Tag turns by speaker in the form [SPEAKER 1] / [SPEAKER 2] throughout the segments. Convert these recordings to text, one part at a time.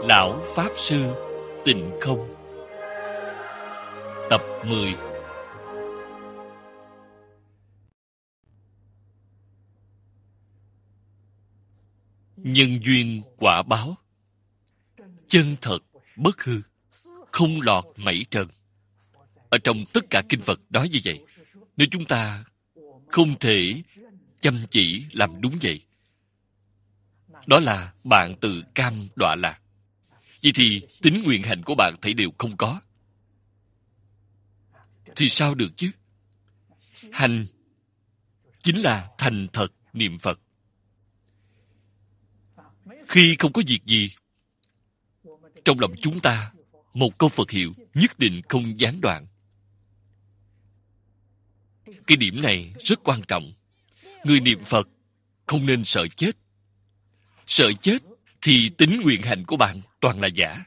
[SPEAKER 1] Lão Pháp Sư Tịnh Không. Tập 10. Nhân duyên quả báo, chân thật bất hư, không lọt mảy trần. Ở trong tất cả kinh Phật nói như vậy. Nếu chúng ta không thể chăm chỉ làm đúng vậy, đó là bạn tự cam đọa lạc. Vậy thì tính nguyện hạnh của bạn thấy đều không có. Thì sao được chứ? Hành chính là thành thật niệm Phật. Khi không có việc gì, trong lòng chúng ta một câu Phật hiệu nhất định không gián đoạn. Cái điểm này rất quan trọng. Người niệm Phật không nên sợ chết. Sợ chết thì tính nguyện hạnh của bạn toàn là giả.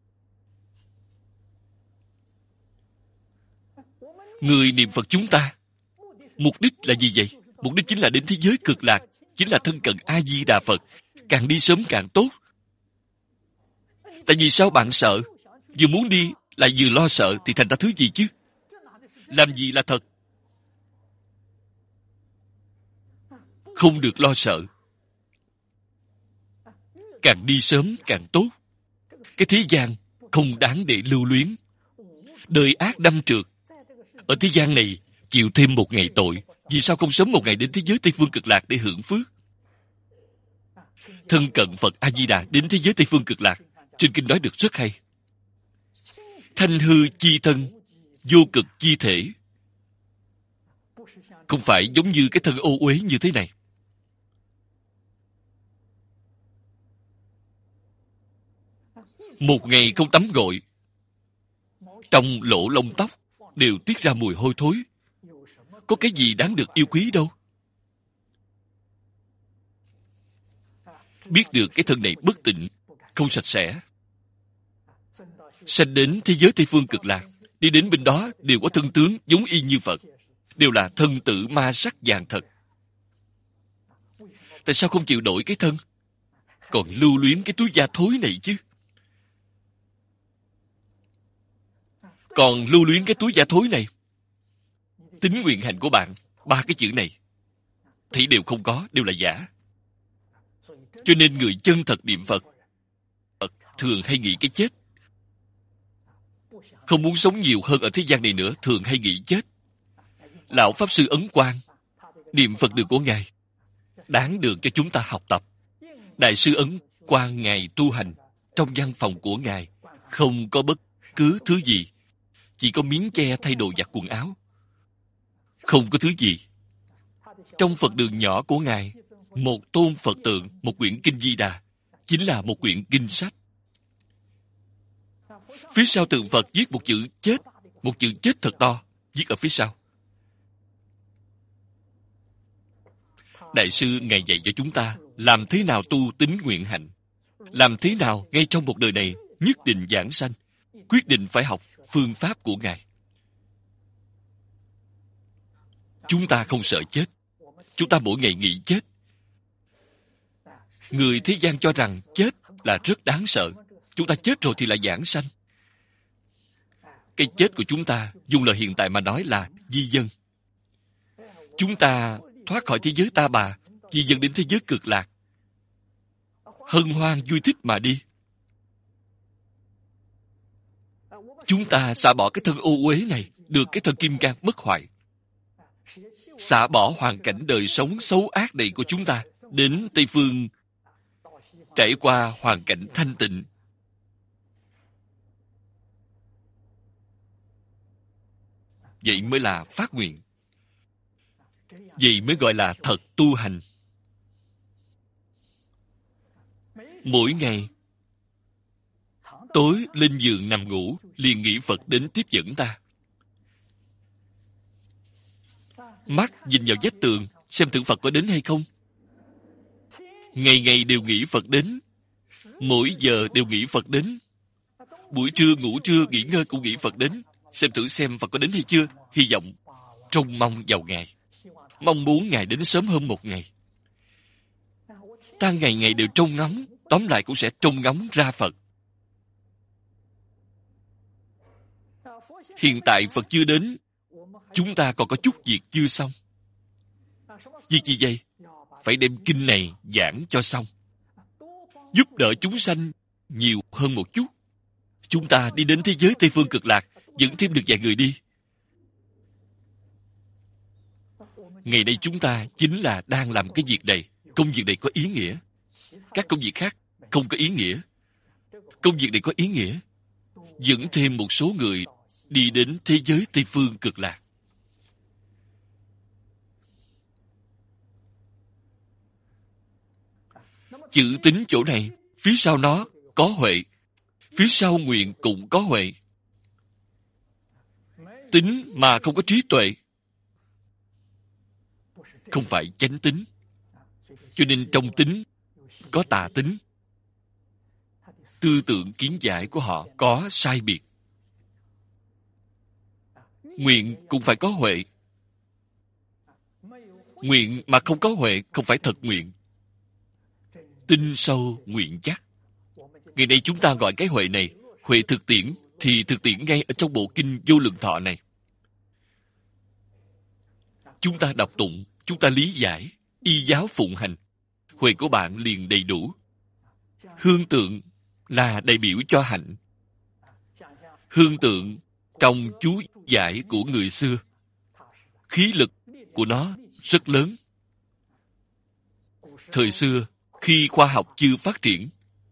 [SPEAKER 1] Người niệm Phật chúng ta, mục đích là gì vậy? Mục đích chính là đến thế giới cực lạc, chính là thân cận A-di-đà Phật. Càng đi sớm càng tốt. Tại vì sao bạn sợ? Vừa muốn đi lại vừa lo sợ thì thành ra thứ gì chứ? Làm gì là thật? Không được lo sợ. Càng đi sớm càng tốt. Cái thế gian không đáng để lưu luyến. Đời ác đâm trượt. Ở thế gian này chịu thêm một ngày tội. Vì sao không sớm một ngày đến thế giới Tây Phương Cực Lạc để hưởng phước? Thân cận Phật A-di-đà đến thế giới Tây Phương Cực Lạc. Trên kinh nói được rất hay. Thanh hư chi thân, vô cực chi thể. Không phải giống như cái thân ô uế như thế này. Một ngày không tắm gội, trong lỗ lông tóc đều tiết ra mùi hôi thối. Có cái gì đáng được yêu quý đâu. Biết được cái thân này bất tịnh, không sạch sẽ. Sanh đến thế giới Tây Phương Cực Lạc, đi đến bên đó đều có thân tướng giống y như Phật. Đều là thân tử ma sắc vàng thật. Tại sao không chịu đổi cái thân? Còn lưu luyến cái túi da thối này chứ. Còn lưu luyến cái túi da thối này. Tính nguyện hạnh của bạn, ba cái chữ này thì đều không có, đều là giả. Cho nên người chân thật niệm Phật thường hay nghĩ cái chết. Không muốn sống nhiều hơn ở thế gian này nữa, thường hay nghĩ chết. Lão Pháp Sư Ấn Quang, niệm Phật đường của Ngài, đáng được cho chúng ta học tập. Đại sư Ấn Quang Ngài tu hành, trong văn phòng của Ngài, không có bất cứ thứ gì. Chỉ có miếng che thay đồ giặt quần áo. Không có thứ gì. Trong Phật đường nhỏ của Ngài, một tôn Phật tượng, một quyển Kinh Di Đà, chính là một quyển kinh sách. Phía sau tượng Phật viết một chữ chết, một chữ chết thật to, viết ở phía sau. Đại sư Ngài dạy cho chúng ta làm thế nào tu tính nguyện hạnh. Làm thế nào ngay trong một đời này nhất định giảng sanh. Quyết định phải học phương pháp của Ngài. Chúng ta không sợ chết. Chúng ta mỗi ngày nghĩ chết. Người thế gian cho rằng chết là rất đáng sợ. Chúng ta chết rồi thì là giảng sanh. Cái chết của chúng ta, dùng lời hiện tại mà nói là di dân. Chúng ta thoát khỏi thế giới ta bà, di dân đến thế giới cực lạc. Hân hoan vui thích mà đi. Chúng ta xả bỏ cái thân ô uế này, được cái thân kim cang bất hoại. Xả bỏ hoàn cảnh đời sống xấu ác này của chúng ta, đến Tây Phương, trải qua hoàn cảnh thanh tịnh. Vậy mới là phát nguyện. Vậy mới gọi là thật tu hành. Mỗi ngày, tối lên giường nằm ngủ, liền nghĩ Phật đến tiếp dẫn ta. Mắt nhìn vào vách tường, xem thử Phật có đến hay không. Ngày ngày đều nghĩ Phật đến. Mỗi giờ đều nghĩ Phật đến. Buổi trưa ngủ trưa, nghỉ ngơi cũng nghĩ Phật đến. Xem thử xem Phật có đến hay chưa. Hy vọng, trông mong vào Ngài. Mong muốn Ngài đến sớm hơn một ngày. Ta ngày ngày đều trông ngóng, tóm lại cũng sẽ trông ngóng ra Phật. Hiện tại Phật chưa đến, chúng ta còn có chút việc chưa xong. Việc gì vậy? Phải đem kinh này giảng cho xong, giúp đỡ chúng sanh nhiều hơn một chút. Chúng ta đi đến thế giới Tây Phương Cực Lạc, dẫn thêm được vài người đi. Ngày nay chúng ta chính là đang làm cái việc này. Công việc này có ý nghĩa. Các công việc khác không có ý nghĩa. Công việc này có ý nghĩa. Dẫn thêm một số người đi đến thế giới Tây Phương Cực Lạc. Chữ tính chỗ này, phía sau nó có huệ, phía sau nguyện cũng có huệ. Tính mà không có trí tuệ, không phải chánh tính. Cho nên trong tính có tà tính. Tư tưởng kiến giải của họ có sai biệt. Nguyện cũng phải có huệ. Nguyện mà không có huệ không phải thật nguyện. Tinh sâu nguyện chắc. Ngày nay chúng ta gọi cái huệ này huệ thực tiễn, thì thực tiễn ngay ở trong bộ kinh Vô Lượng Thọ này. Chúng ta đọc tụng, chúng ta lý giải, y giáo phụng hành, huệ của bạn liền đầy đủ. Hương tượng là đại biểu cho hạnh. Hương tượng trong chú giải của người xưa, khí lực của nó rất lớn. Thời xưa, khi khoa học chưa phát triển,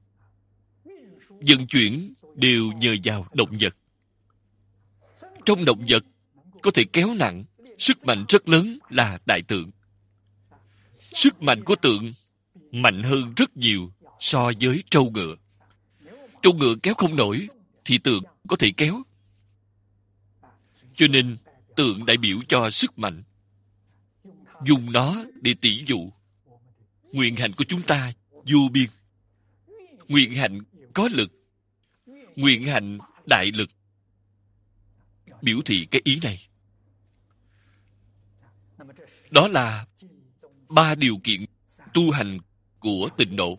[SPEAKER 1] vận chuyển đều nhờ vào động vật. Trong động vật có thể kéo nặng, sức mạnh rất lớn là đại tượng. Sức mạnh của tượng mạnh hơn rất nhiều so với trâu ngựa. Trâu ngựa kéo không nổi, thì tượng có thể kéo. Cho nên, tượng đại biểu cho sức mạnh. Dùng nó để tỷ dụ. Nguyện hạnh của chúng ta vô biên. Nguyện hạnh có lực. Nguyện hạnh đại lực. Biểu thị cái ý này. Đó là 3 điều kiện tu hành của tịnh độ.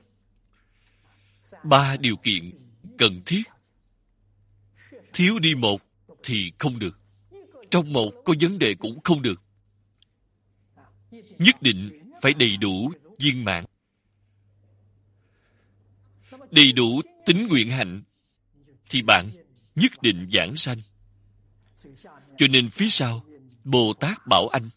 [SPEAKER 1] 3 điều kiện cần thiết. Thiếu đi một thì không được. Trong một có vấn đề cũng không được. Nhất định phải đầy đủ viên mãn. Đầy đủ tín nguyện hạnh thì bạn nhất định vãng sanh. Cho nên phía sau Bồ Tát bảo anh.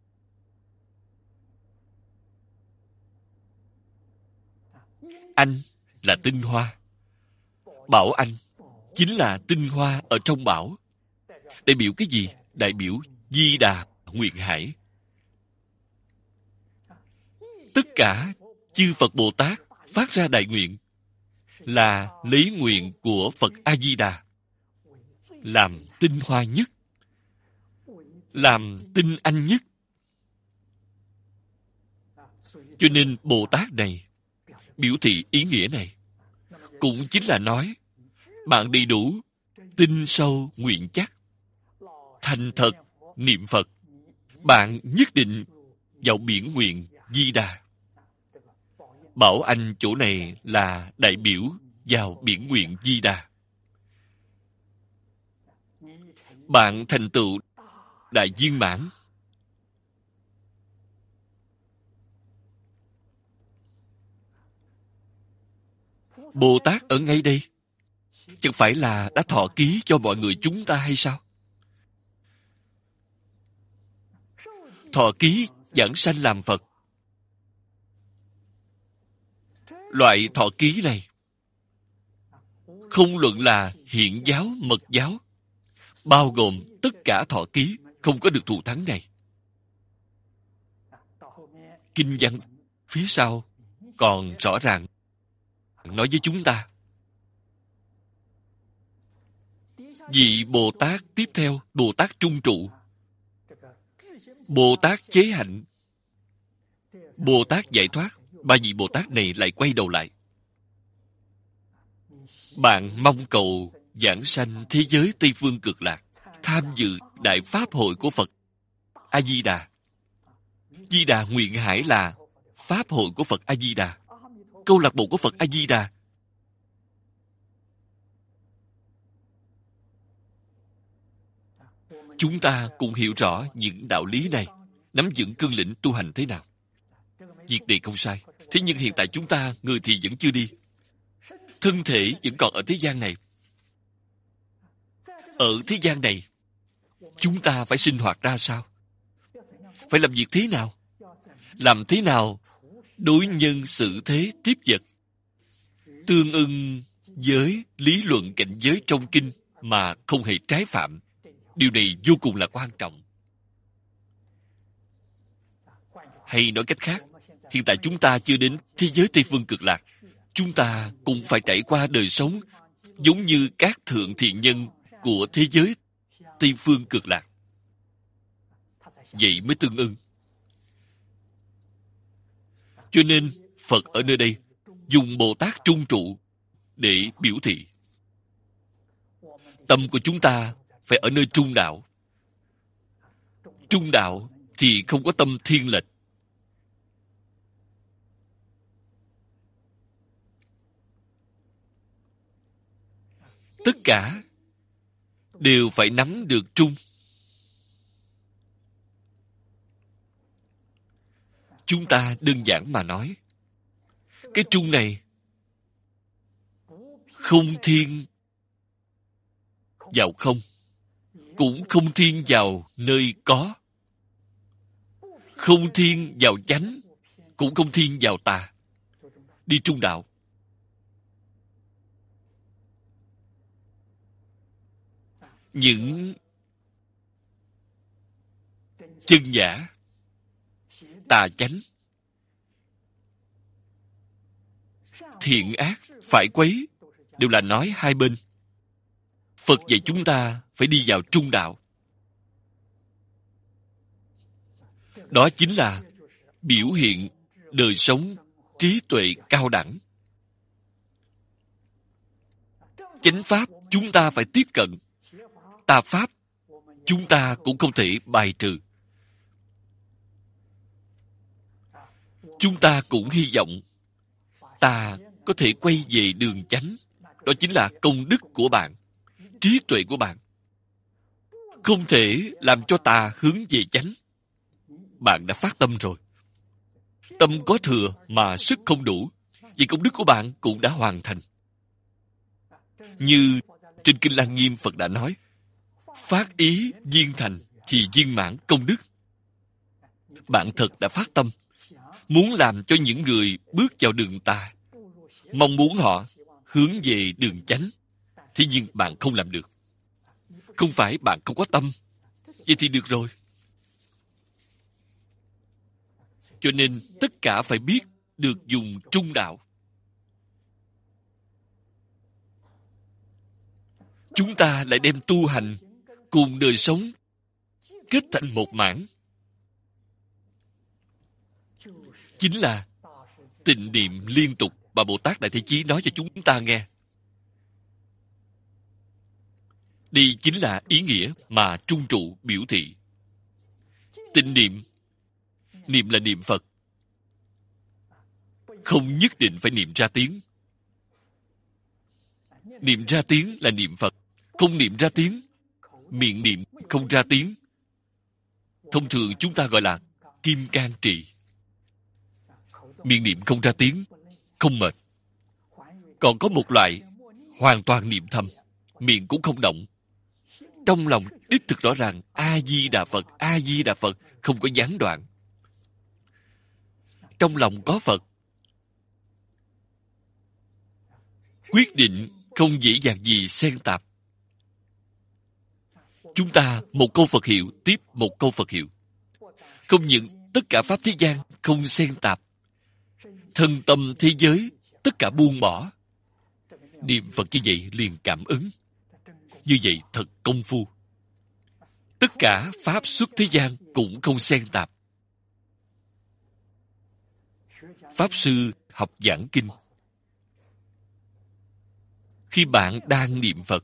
[SPEAKER 1] Anh là tinh hoa. Bảo anh chính là tinh hoa ở trong bảo. Đại biểu cái gì? Đại biểu Di Đà Nguyện Hải. Tất cả chư Phật Bồ Tát phát ra đại nguyện là lấy nguyện của Phật A-di-đà làm tinh hoa nhất, làm tinh anh nhất. Cho nên Bồ Tát này biểu thị ý nghĩa này. Cũng chính là nói bạn đầy đủ tinh sâu nguyện chắc, thành thật niệm Phật, bạn nhất định vào biển nguyện Di Đà. Bảo anh chỗ này là đại biểu vào biển nguyện Di Đà. Bạn thành tựu đại viên mãn. Bồ Tát ở ngay đây, chẳng phải là đã thọ ký cho mọi người chúng ta hay sao? Thọ ký giảng sanh làm Phật. Loại thọ ký này, không luận là hiện giáo, mật giáo, bao gồm tất cả thọ ký, không có được thù thắng này. Kinh văn phía sau còn rõ ràng nói với chúng ta. Vị Bồ Tát tiếp theo, Bồ Tát trung trụ, Bồ Tát chế hạnh, Bồ Tát giải thoát. 3 vị Bồ Tát này lại quay đầu lại. Bạn mong cầu giảng sanh thế giới Tây Phương Cực Lạc, tham dự Đại Pháp hội của Phật A-di-đà. Di Đà Nguyện Hải là Pháp hội của Phật A-di-đà, câu lạc bộ của Phật A-di-đà. Chúng ta cũng hiểu rõ những đạo lý này, nắm vững cương lĩnh tu hành thế nào. Việc này không sai. Thế nhưng hiện tại chúng ta, người thì vẫn chưa đi. Thân thể vẫn còn ở thế gian này. Ở thế gian này, chúng ta phải sinh hoạt ra sao? Phải làm việc thế nào? Làm thế nào đối nhân xử thế tiếp vật tương ưng với lý luận cảnh giới trong kinh mà không hề trái phạm? Điều này vô cùng là quan trọng. Hay nói cách khác, hiện tại chúng ta chưa đến thế giới Tây Phương Cực Lạc. Chúng ta cũng phải trải qua đời sống giống như các thượng thiện nhân của thế giới Tây Phương Cực Lạc. Vậy mới tương ưng. Cho nên, Phật ở nơi đây dùng Bồ Tát Trung Trụ để biểu thị. Tâm của chúng ta phải ở nơi trung đạo. Trung đạo thì không có tâm thiên lệch. Tất cả đều phải nắm được trung. Chúng ta đơn giản mà nói, cái trung này không thiên vào không, cũng không thiên vào nơi có, không thiên vào chánh, cũng không thiên vào tà. Đi trung đạo. Những chân giả, tà chánh, thiện ác, phải quấy đều là nói hai bên. Phật dạy chúng ta phải đi vào trung đạo. Đó chính là biểu hiện đời sống trí tuệ cao đẳng. Chánh pháp chúng ta phải tiếp cận. Tà pháp chúng ta cũng không thể bài trừ. Chúng ta cũng hy vọng ta có thể quay về đường chánh. Đó chính là công đức của bạn, trí tuệ của bạn. Không thể làm cho ta hướng về chánh. Bạn đã phát tâm rồi. Tâm có thừa mà sức không đủ, vì công đức của bạn cũng đã hoàn thành. Như trên Kinh Lăng Nghiêm Phật đã nói, phát ý viên thành thì viên mãn công đức. Bạn thật đã phát tâm, muốn làm cho những người bước vào đường tà, mong muốn họ hướng về đường chánh. Thế nhưng bạn không làm được. Không phải bạn không có tâm. Vậy thì được rồi. Cho nên tất cả phải biết được dùng trung đạo. Chúng ta lại đem tu hành cùng đời sống kết thành một mảng. Chính là tịnh niệm liên tục mà Bồ Tát Đại Thế Chí nói cho chúng ta nghe. Đây chính là ý nghĩa mà Trung Trụ biểu thị. Tịnh niệm, niệm là niệm Phật. Không nhất định phải niệm ra tiếng. Niệm ra tiếng là niệm Phật. Không niệm ra tiếng, miệng niệm không ra tiếng. Thông thường chúng ta gọi là kim cang trì. Miệng niệm không ra tiếng, không mệt. Còn có một loại hoàn toàn niệm thầm, miệng cũng không động. Trong lòng đích thực rõ ràng A-di-đà Phật, A-di-đà Phật, không có gián đoạn. Trong lòng có Phật. Quyết định không dễ dàng gì xen tạp. Chúng ta một câu Phật hiệu tiếp một câu Phật hiệu. Không những tất cả pháp thế gian không xen tạp, thân tâm thế giới tất cả buông bỏ. Niệm Phật như vậy liền cảm ứng. Như vậy thật công phu. Tất cả pháp xuất thế gian cũng không xen tạp. Pháp sư học giảng kinh. Khi bạn đang niệm Phật,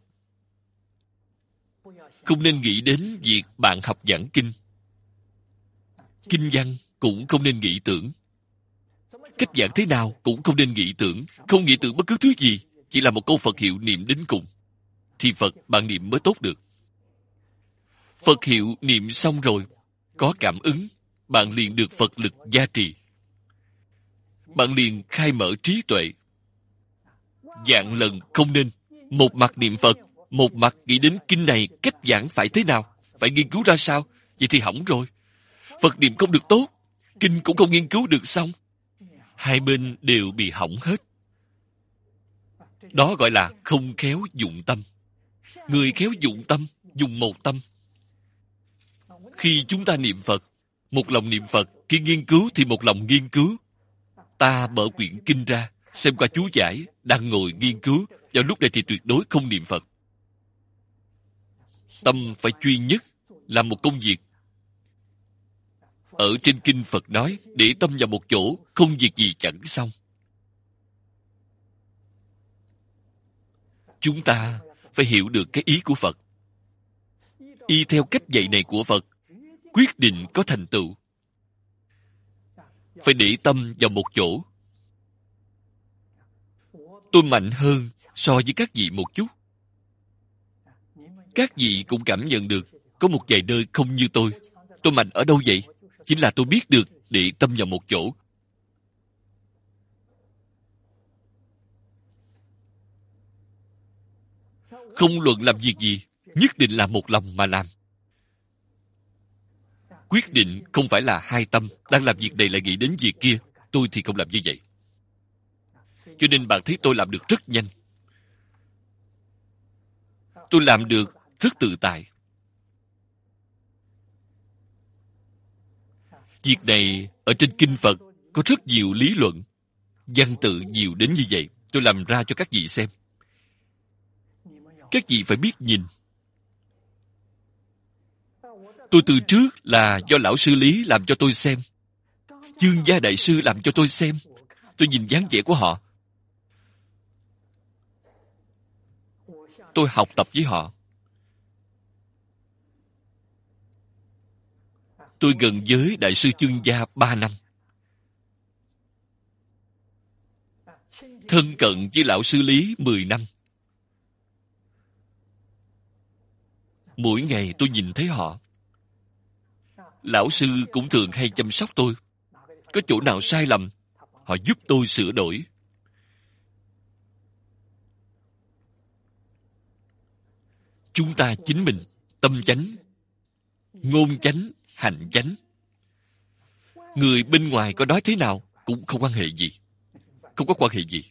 [SPEAKER 1] không nên nghĩ đến việc bạn học giảng kinh. Kinh văn cũng không nên nghĩ tưởng. Cách giảng thế nào cũng không nên nghĩ tưởng. Không nghĩ tưởng bất cứ thứ gì. Chỉ là một câu Phật hiệu niệm đến cùng. Thì Phật bạn niệm mới tốt được. Phật hiệu niệm xong rồi, có cảm ứng, bạn liền được Phật lực gia trì. Bạn liền khai mở trí tuệ. Vạn lần không nên một mặt niệm Phật, một mặt nghĩ đến kinh này cách giảng phải thế nào, phải nghiên cứu ra sao. Vậy thì hỏng rồi. Phật niệm không được tốt, kinh cũng không nghiên cứu được xong. Hai bên đều bị hỏng hết. Đó gọi là không khéo dụng tâm. Người khéo dụng tâm, dùng một tâm. Khi chúng ta niệm Phật, một lòng niệm Phật, khi nghiên cứu thì một lòng nghiên cứu. Ta mở quyển kinh ra, xem qua chú giải, đang ngồi nghiên cứu, vào lúc này thì tuyệt đối không niệm Phật. Tâm phải chuyên nhất, làm một công việc. Ở trên kinh Phật nói, để tâm vào một chỗ, không việc gì chẳng xong. Chúng ta phải hiểu được cái ý của Phật. Y theo cách dạy này của Phật, quyết định có thành tựu. Phải để tâm vào một chỗ. Tôi mạnh hơn so với các vị một chút. Các vị cũng cảm nhận được có một vài nơi không như tôi. Tôi mạnh ở đâu vậy? Chính là tôi biết được để tâm vào một chỗ. Không luận làm việc gì, nhất định là một lòng mà làm. Quyết định không phải là hai tâm, đang làm việc này lại nghĩ đến việc kia. Tôi thì không làm như vậy. Cho nên bạn thấy tôi làm được rất nhanh. Tôi làm được rất tự tại. Việc này ở trên kinh Phật có rất nhiều lý luận, văn tự nhiều đến như vậy. Tôi làm ra cho các vị xem. Các vị phải biết nhìn. Tôi từ trước là do lão sư Lý làm cho tôi xem. Chương Gia Đại Sư làm cho tôi xem. Tôi nhìn dáng vẻ của họ. Tôi học tập với họ. Tôi gần với Đại sư Chương Gia 3 năm. Thân cận với lão sư Lý 10 năm. Mỗi ngày tôi nhìn thấy họ. Lão sư cũng thường hay chăm sóc tôi. Có chỗ nào sai lầm, họ giúp tôi sửa đổi. Chúng ta chính mình, tâm chánh, ngôn chánh, hành chánh. Người bên ngoài có nói thế nào cũng không quan hệ gì. Không có quan hệ gì.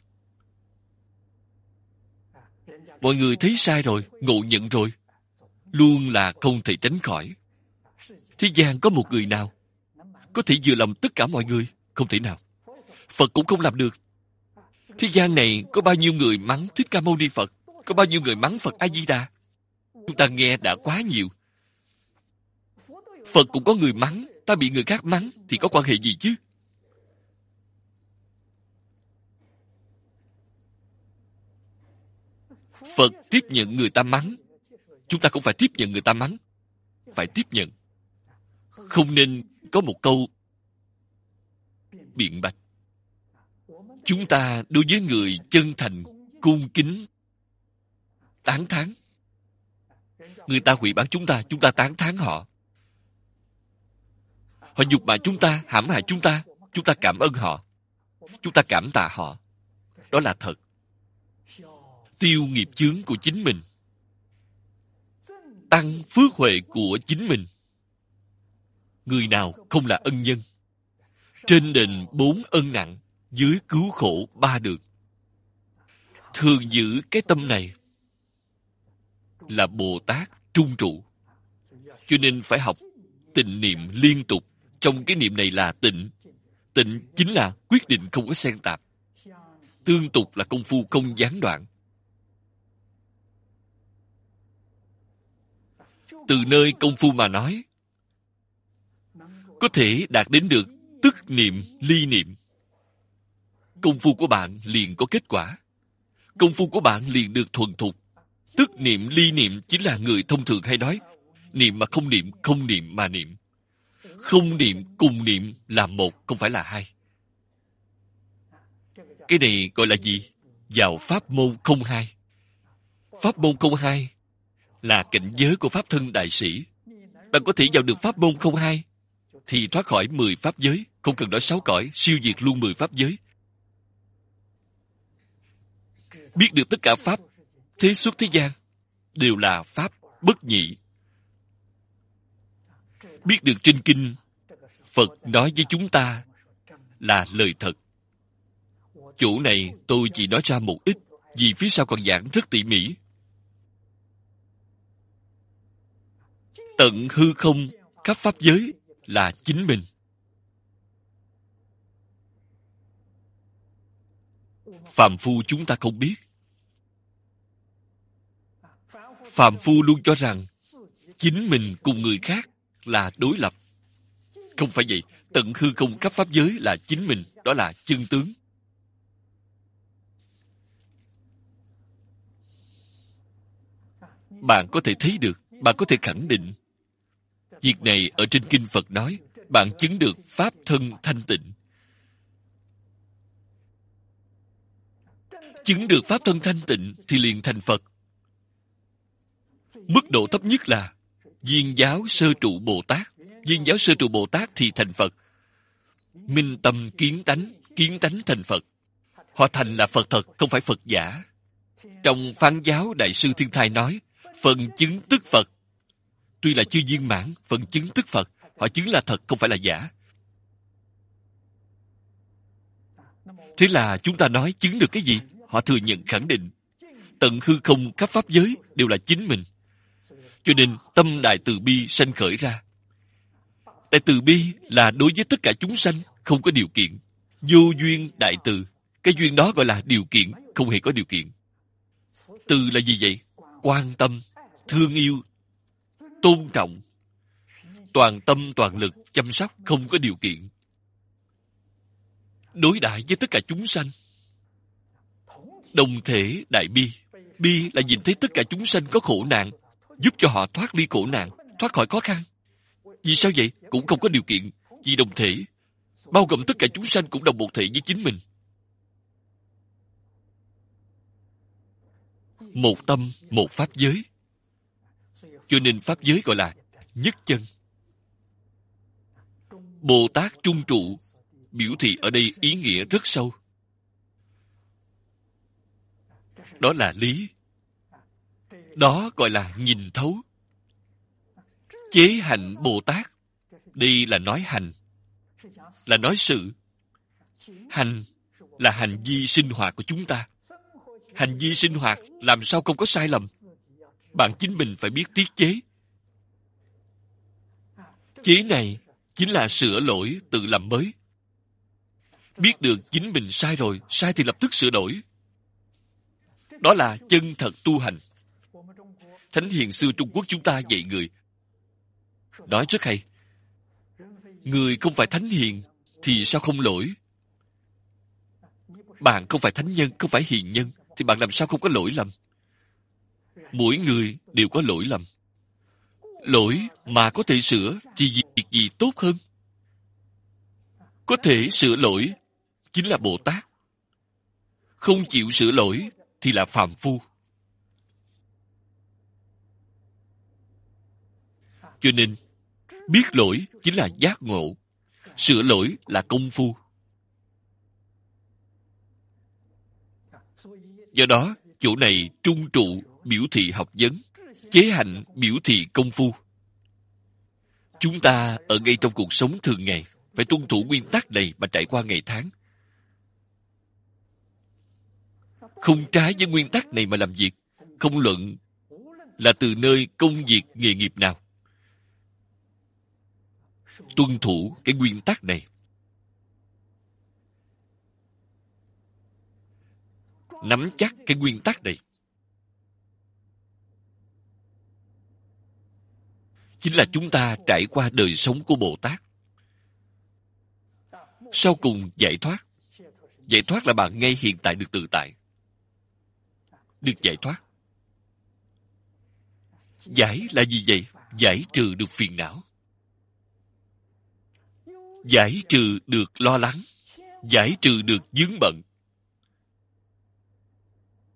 [SPEAKER 1] Mọi người thấy sai rồi, ngộ nhận rồi, luôn là không thể tránh khỏi. Thế gian có một người nào có thể vừa lòng tất cả mọi người? Không thể nào. Phật cũng không làm được. Thế gian này có bao nhiêu người mắng Thích Ca Mâu Ni Phật, có bao nhiêu người mắng Phật A Di Đà. Chúng ta nghe đã quá nhiều. Phật cũng có người mắng, ta bị người khác mắng thì có quan hệ gì chứ? Phật tiếp nhận người ta mắng, chúng ta cũng phải tiếp nhận người ta mắng. Phải tiếp nhận. Không nên có một câu biện bạch. Chúng ta đối với người chân thành, cung kính, tán thán. Người ta hủy báng chúng ta tán thán họ. Họ nhục mạ chúng ta, hãm hại chúng ta cảm ơn họ. Chúng ta cảm tạ họ. Đó là thật. Tiêu nghiệp chướng của chính mình. Tăng phước huệ của chính mình. Người nào không là ân nhân? Trên nền 4 ân nặng, dưới cứu khổ 3 được. Thường giữ cái tâm này là Bồ Tát trung trụ. Cho nên phải học tịnh niệm liên tục. Trong cái niệm này là tịnh. Tịnh chính là quyết định không có xen tạp. Tương tục là công phu không gián đoạn. Từ nơi công phu mà nói, có thể đạt đến được tức niệm, ly niệm. Công phu của bạn liền có kết quả. Công phu của bạn liền được thuần thục. Tức niệm, ly niệm chính là người thông thường hay nói niệm mà không niệm, không niệm mà niệm. Không niệm cùng niệm là một, không phải là hai. Cái này gọi là gì? Vào pháp môn không hai. Pháp môn không hai là cảnh giới của Pháp Thân Đại Sĩ. Bạn có thể vào được pháp môn không hai, thì thoát khỏi 10 pháp giới, không cần nói 6 cõi, siêu diệt luôn 10 pháp giới. Biết được tất cả pháp thế xuất thế gian đều là pháp bất nhị. Biết được trên kinh Phật nói với chúng ta là lời thật. Chỗ này tôi chỉ nói ra một ít, vì phía sau còn giảng rất tỉ mỉ. Tận hư không khắp pháp giới là chính mình. Phàm phu chúng ta không biết. Phàm phu luôn cho rằng chính mình cùng người khác là đối lập. Không phải vậy. Tận hư không khắp pháp giới là chính mình. Đó là chân tướng. Bạn có thể thấy được, bạn có thể khẳng định. Việc này ở trên kinh Phật nói, bạn chứng được pháp thân thanh tịnh. Chứng được pháp thân thanh tịnh thì liền thành Phật. Mức độ thấp nhất là Viên giáo sơ trụ Bồ Tát. Viên giáo sơ trụ Bồ Tát thì thành Phật. Minh tâm kiến tánh thành Phật. Họ thành là Phật thật, không phải Phật giả. Trong Phán giáo Đại sư Thiên Thai nói, phần chứng tức Phật. Tuy là chưa viên mãn, phần chứng tức Phật. Họ chứng là thật, không phải là giả. Thế là chúng ta nói chứng được cái gì? Họ thừa nhận khẳng định. Tận hư không khắp pháp giới đều là chính mình. Cho nên tâm Đại Từ Bi sanh khởi ra. Đại Từ Bi là đối với tất cả chúng sanh, không có điều kiện. Vô duyên đại từ. Cái duyên đó gọi là điều kiện, không hề có điều kiện. Từ là gì vậy? Quan tâm, thương yêu, tôn trọng, toàn tâm toàn lực chăm sóc, không có điều kiện. Đối đãi với tất cả chúng sanh. Đồng thể đại bi. Bi là nhìn thấy tất cả chúng sanh có khổ nạn, giúp cho họ thoát ly khổ nạn, thoát khỏi khó khăn. Vì sao vậy? Cũng không có điều kiện. Vì đồng thể, bao gồm tất cả chúng sanh cũng đồng một thể với chính mình. Một tâm, một pháp giới. Cho nên pháp giới gọi là nhất chân. Bồ Tát trung trụ, biểu thị ở đây ý nghĩa rất sâu. Đó là lý. Đó gọi là nhìn thấu. Chế hạnh Bồ Tát. Đây là nói hành. Là nói sự. Hành là hành vi sinh hoạt của chúng ta. Hành vi sinh hoạt làm sao không có sai lầm. Bạn chính mình phải biết tiết chế. Chế này chính là sửa lỗi tự làm mới. Biết được chính mình sai rồi, sai thì lập tức sửa đổi. Đó là chân thật tu hành. Thánh hiền xưa Trung Quốc chúng ta dạy người. Nói rất hay. Người không phải thánh hiền thì sao không lỗi? Bạn không phải thánh nhân, không phải hiền nhân thì bạn làm sao không có lỗi lầm? Mỗi người đều có lỗi lầm. Lỗi mà có thể sửa thì việc gì tốt hơn? Có thể sửa lỗi chính là Bồ Tát. Không chịu sửa lỗi thì là phàm phu. Cho nên, biết lỗi chính là giác ngộ. Sửa lỗi là công phu. Do đó, chỗ này trung trụ biểu thị học vấn, chế hạnh biểu thị công phu. Chúng ta ở ngay trong cuộc sống thường ngày phải tuân thủ nguyên tắc này mà trải qua ngày tháng. Không trái với nguyên tắc này mà làm việc, không luận là từ nơi công việc nghề nghiệp nào. Tuân thủ cái nguyên tắc này. Nắm chắc cái nguyên tắc này. Chính là chúng ta trải qua đời sống của Bồ Tát. Sau cùng giải thoát. Giải thoát là bạn ngay hiện tại được tự tại. Được giải thoát. Giải là gì vậy? Giải trừ được phiền não. Giải trừ được lo lắng. Giải trừ được vướng bận.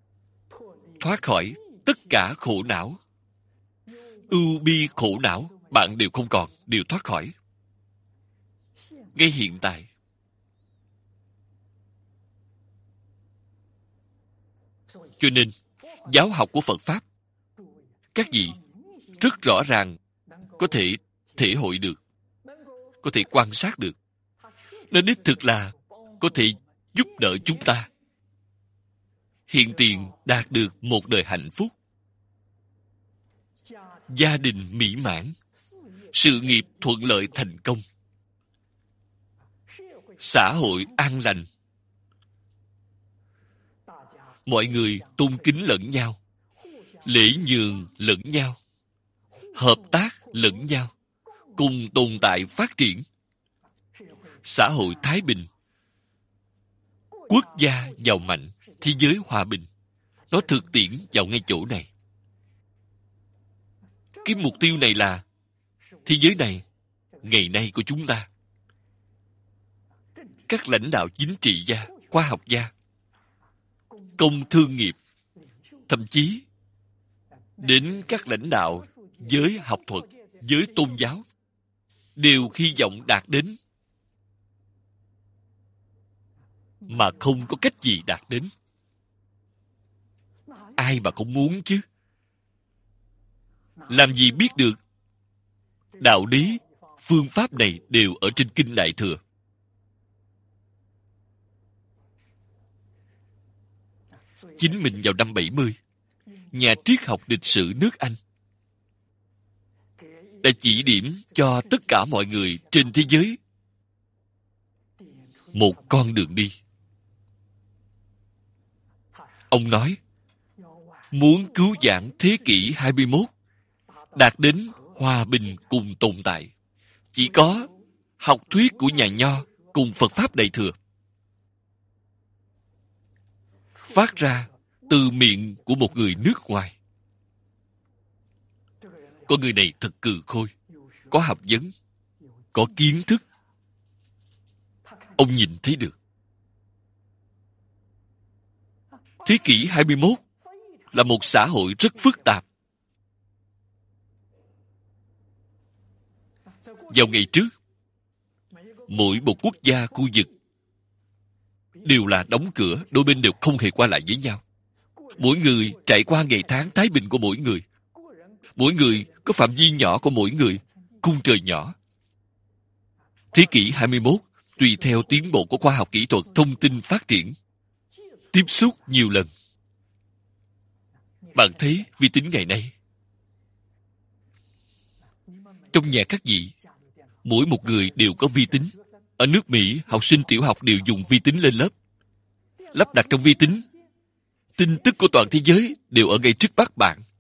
[SPEAKER 1] Thoát khỏi tất cả khổ não. Ưu bi khổ não bạn đều không còn, đều thoát khỏi. Ngay hiện tại, cho nên giáo học của Phật Pháp, các vị rất rõ ràng có thể thể hội được, có thể quan sát được. Nó đích thực là có thể giúp đỡ chúng ta hiện tiền đạt được một đời hạnh phúc, gia đình mỹ mãn, sự nghiệp thuận lợi thành công, xã hội an lành, mọi người tôn kính lẫn nhau, lễ nhường lẫn nhau, hợp tác lẫn nhau, cùng tồn tại phát triển, xã hội thái bình, quốc gia giàu mạnh, thế giới hòa bình. Nó thực tiễn vào ngay chỗ này. Cái mục tiêu này là thế giới này, ngày nay của chúng ta. Các lãnh đạo chính trị gia, khoa học gia, công thương nghiệp, thậm chí đến các lãnh đạo giới học thuật, giới tôn giáo, đều hy vọng đạt đến, mà không có cách gì đạt đến. Ai mà không muốn chứ? Làm gì biết được? Đạo lý, phương pháp này đều ở trên Kinh Đại Thừa. Chính mình vào năm 70, nhà triết học lịch sử nước Anh đã chỉ điểm cho tất cả mọi người trên thế giới một con đường đi. Ông nói, muốn cứu vãn thế kỷ 21, đạt đến hòa bình cùng tồn tại, chỉ có học thuyết của nhà Nho cùng Phật Pháp Đại Thừa, phát ra từ miệng của một người nước ngoài. Con người này thật cừ khôi, có học vấn, có kiến thức. Ông nhìn thấy được. Thế kỷ 21 là một xã hội rất phức tạp. Vào ngày trước, mỗi một quốc gia, khu vực đều là đóng cửa, đôi bên đều không hề qua lại với nhau. Mỗi người trải qua ngày tháng thái bình của mỗi người. Mỗi người có phạm vi nhỏ của mỗi người, khung trời nhỏ. Thế kỷ 21, tùy theo tiến bộ của khoa học kỹ thuật, thông tin phát triển, tiếp xúc nhiều lần. Bạn thấy vi tính ngày nay. Trong nhà các vị, mỗi một người đều có vi tính. Ở nước Mỹ, học sinh tiểu học đều dùng vi tính lên lớp. Lắp đặt trong vi tính, tin tức của toàn thế giới đều ở ngay trước mắt bạn.